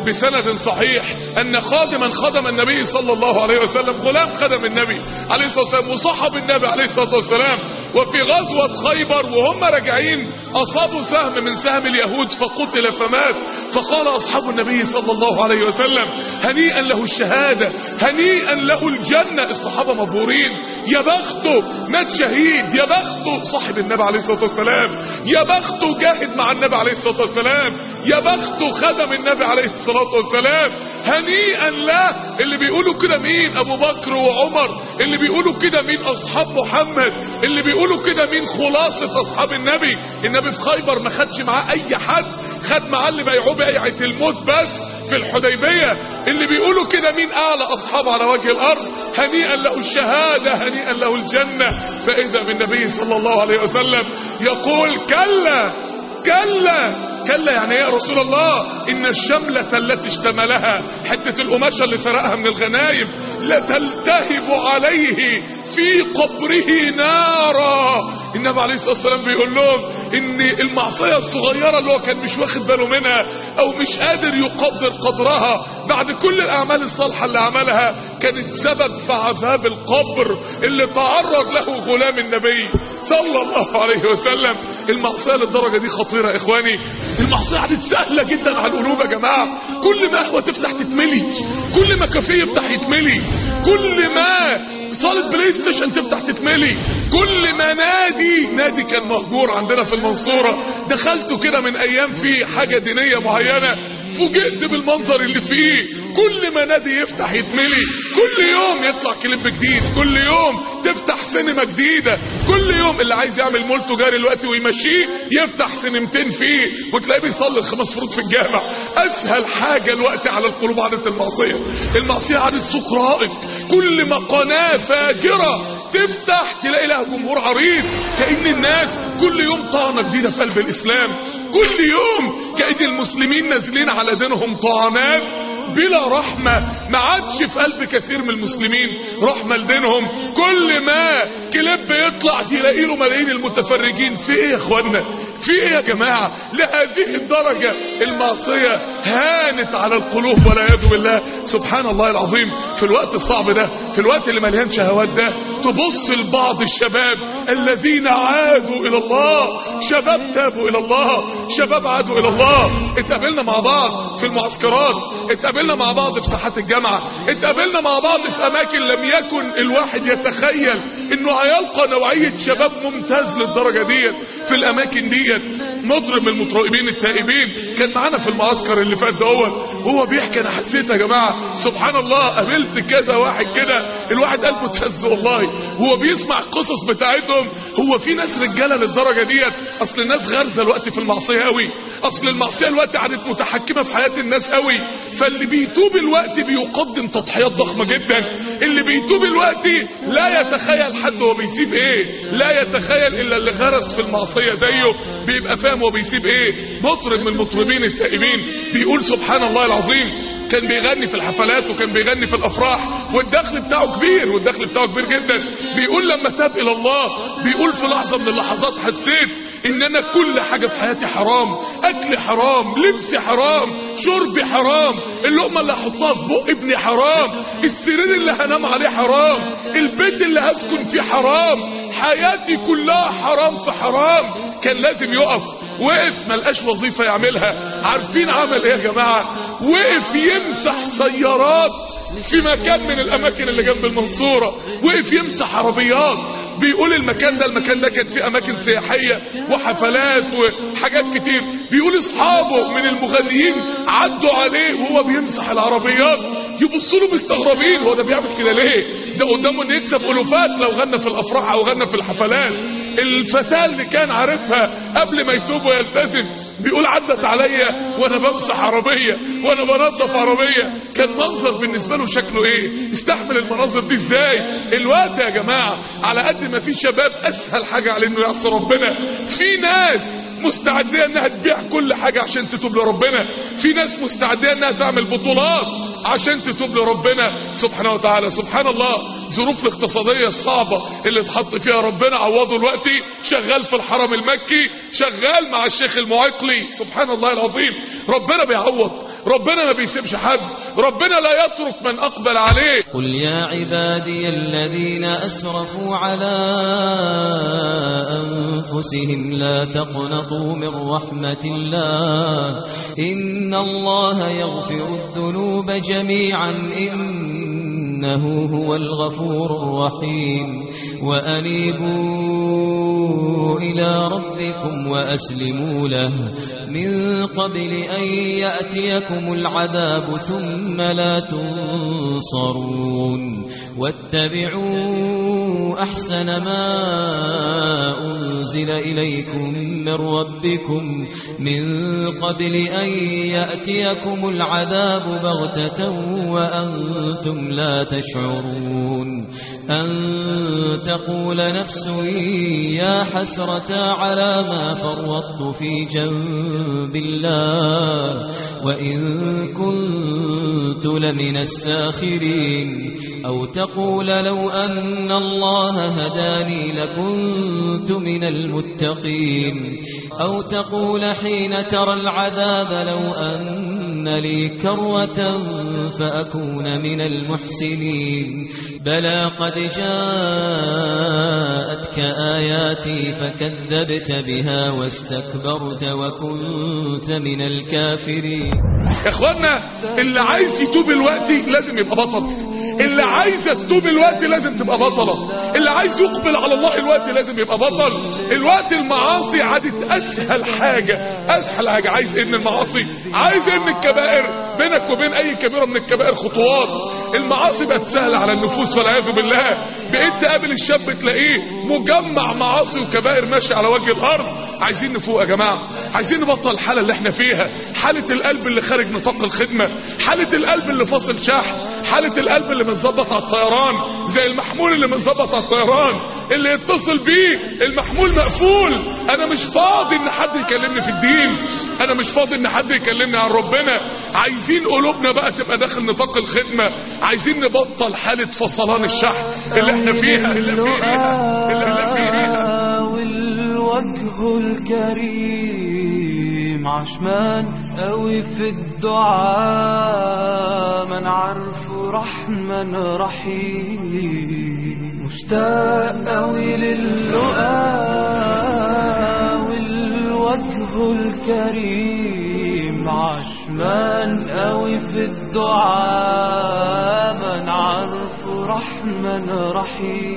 بسند صحيح ان خادما خدم النبي صلى الله عليه وسلم، غلام خدم النبي عليه الصلاة والسلام وصحب النبي عليه الصلاة والسلام، وفي غزوة خيبر وهم راجعين اصابوا سهم من سهم اليهود فقتل فمات، فقال اصحاب النبي صلى الله عليه وسلم هنيئا له الشهادة، هنيئا له الجنة. الصحابة مبهورين، يا بخته مات شهيد، يا بخته صاحب النبي عليه الصلاة والسلام، يا بخته جاهد مع النبي عليه الصلاة والسلام، يا بخته خدم النبي عليه الصلاة والسلام، هنيئا له. اللي بيقولوا كده مين؟ ابو بكر وعمر. اللي بيقولوا كده مين؟ اصحاب محمد. اللي بيقولوا كده مين؟ خلاصة اصحاب النبي. النبي في خيبر ما خدش معاه اي حد، خد معاه اللي بيعوه بيعة الموت بس في الحديبية. اللي بيقولوا كده مين؟ اعلى اصحاب على وجه الارض، هنيئا له الشهادة، هنيئا له الجنة. فاذا بالنبي صلى الله عليه وسلم يقول كلا كلا كلا. يعني ايه يا رسول الله؟ ان الشملة التي اشتملها، حتة القماشة اللي سرقها من الغنايم، لتلتهب عليه في قبره نارا. النبي عليه الصلاة والسلام بيقول لهم ان المعصية الصغيرة اللي هو كان مش واخد باله منها او مش قادر يقدر قدرها بعد كل الاعمال الصالحة اللي عملها، كانت سبب في عذاب القبر اللي تعرض له غلام النبي صلى الله عليه وسلم. المعصية للدرجة دي خطيرة يا اخواني. المعصية عادت سهلة جدا على القلوب يا جماعة. كل ما قهوة تفتح تتملي، كل ما كافيه يفتح يتملي، كل ما صالة بلاي ستيشن تفتح تتملي، كل ما نادي كان مهجور عندنا في المنصورة دخلته كده من ايام فيه حاجة دينية معينة، فوجئت بالمنظر اللي فيه. كل ما نادي يفتح يتملي، كل يوم يطلع كليب جديد، كل يوم تفتح سينما جديدة، كل يوم اللي عايز يعمل مول تجاري الوقت ويمشيه يفتح سينمتين فيه وتلاقيه بيصلي الخمس فروض في الجامع. اسهل حاجة الوقت على القلوب عادة المعصية. المعصية عادة سوق رائج، كل ما قناة فاجرة تفتح تلاقي لها جمهور عريض، كأن الناس كل يوم طعنة جديدة في قلب الاسلام، كل يوم كأن المسلمين نازلين على دينهم طعنات بلا رحمة. ما عادش في قلب كثير من المسلمين رحمة لدينهم. كل ما كليب يطلع تلاقي له ملايين المتفرجين. في ايه يا اخوانا؟ في ايه يا جماعة؟ لهذه الدرجة المعصية هانت على القلوب والعياذ بالله. سبحان الله العظيم. في الوقت الصعب ده، في الوقت اللي مليان شهوات ده، تبص لبعض الشباب الذين عادوا الى الله، شباب تابوا الى الله، شباب عادوا الى الله. اتقابلنا مع بعض في المعسكرات، اتقابلنا مع بعض في ساحات الجامعة، اتقابلنا مع بعض في اماكن لم يكن الواحد يتخيل انه هيلقى نوعية شباب ممتاز للدرجة ديت في الاماكن ديت. مطرب من المطربين التائبين كان معانا في المعسكر اللي فات دوت، وهو بيحكي انا حسيت يا جماعة سبحان الله، قابلت كذا واحد كده الواحد قلبه اتهز والله وهو بيسمع القصص بتاعتهم. هو في ناس رجالة للدرجة ديت؟ اصل الناس غرزة الوقت في المعصية قوي، اصل المعصية الوقت عادت متحكمة في حياة الناس قوي، فاللي بيتوب الوقت بيقدم تضحيات ضخمة جدا. اللي بيتوب الوقت لا يتخيل حد هو بيسيب ايه، لا يتخيل الا اللي غرس في المعصية زيه بيبقى فاهم هو بيسيب ايه. مطرب من المطربين التائبين بيقول سبحان الله العظيم، كان بيغني في الحفلات وكان بيغني في الافراح والدخل بتاعه كبير، والدخل بتاعه كبير جدا. بيقول لما تاب الى الله، بيقول في لحظة من اللحظات حسيت ان انا كل حاجة في حياتي حرام، اكل حرام، لبس حرام، شرب حرام، اللقمة اللي هحطها في بق ابني حرام، السرير اللي هنام عليه حرام، البيت اللي هسكن فيه حرام، حياتي كلها حرام في حرام. كان لازم يقف، وقف ملقاش وظيفة يعملها. عارفين عمل ايه يا جماعة؟ وقف يمسح سيارات في مكان من الاماكن اللي جنب المنصورة، وقف يمسح عربيات. بيقول المكان ده كان فيه اماكن سياحية وحفلات وحاجات كتير. بيقول اصحابه من المغنيين عدوا عليه وهو بيمسح العربيات، يبصوا له مستغربين، هو ده بيعمل كده ليه؟ ده قدامه ان يكسب الوفات لو غنى في الافراح او غنى في الحفلات. الفتاة اللي كان عارفها قبل ما يتوب ويلتزم بيقول عدت عليا وانا بمسح عربية وانا بنظف عربية، كان منظر بالنسبة له شكله ايه؟ استحمل المناظر دي ازاي؟ الوقت يا جماعة على قد ما في شباب اسهل حاجة على انه يعصي ربنا، في ناس مستعدية انها تبيع كل حاجة عشان تتوب لربنا، في ناس مستعدية انها تعمل بطولات عشان تتوب لربنا سبحانه وتعالى. سبحان الله، ظروف الاقتصادية الصعبة اللي اتحط فيها ربنا عوضه دلوقتي شغال في الحرم المكي، شغال مع الشيخ المعيقلي. سبحان الله العظيم، ربنا بيعوض، ربنا ما بيسيبش حد، ربنا لا يترك من اقبل عليه. قل يا عبادي الذين اسرفوا على انفسهم لا تقنطوا من رحمة الله ان الله يغفر الذنوب جميعا إنه هو الغفور الرحيم وأنيبوا إلى ربكم وأسلموا له من قبل أن يأتيكم العذاب ثم لا تنصرون واتبعوا أحسن ما أنزل إليكم من ربكم من قبل أن يأتيكم العذاب بغتة وأنتم لا تشعرون أن تقول نفس يا حسرة على ما فرطت في جنب الله وإن كنت لمن الساخرين أو تقول لو أن الله هداني لكنت من المتقين أو تقول حين ترى العذاب لو أن لي كروة فأكون من المحسنين بلى قد جاءتك آياتي فكذبت بها واستكبرت وكنت من الكافرين. يا اخوانا، اللي عايز يتوب الوقت لازم يبقى بطل، اللي عايز تتوب الوقت لازم تبقى بطلة، اللي عايز يقبل على الله الوقت لازم يبقى بطل. الوقت المعاصي عادت اسهل حاجة، اسهل حاجة. عايز ايه من المعاصي؟ عايز ايه من الكبائر؟ بينك وبين اي كبيرة من الكبائر خطوات. المعاصي بقت سهلة على النفوس والعياذ بالله. بقيت تقابل الشاب تلاقيه مجمع معاصي وكبائر ماشي على وجه الارض. عايزين نفوق يا جماعة، عايزين نبطل الحالة اللي احنا فيها، حالة القلب اللي خارج نطاق الخدمة، حالة القلب اللي فاصل شحن، حالة القلب اللي متظبط على الطيران زي المحمول اللي متظبط على الطيران، اللي يتصل بيه المحمول مقفول. انا مش فاضي ان حد يكلمني في الدين، انا مش فاضي ان حد يكلمني عن ربنا. عايزين قلوبنا بقى تبقى داخل نطاق الخدمة، عايزين نبطل حالة فصلان الشحن اللي احنا فيها اللي فيها. والوجه الكريم عشمان قوي في الدعاء من عارفه رحمن رحيم مشتاق قوي للقاء والوجه الكريم عشمان قوي في الدعاء من عارفه رحمن رحيم